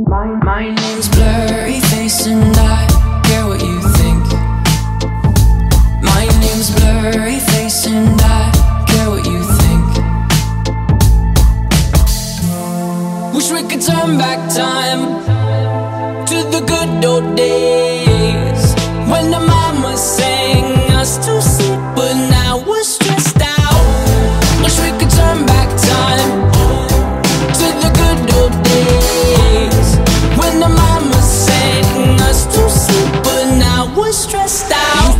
My name's Blurry Face and I care what you think. My name's Blurry Face and I care what you think. Wish we could turn back time to the good old days.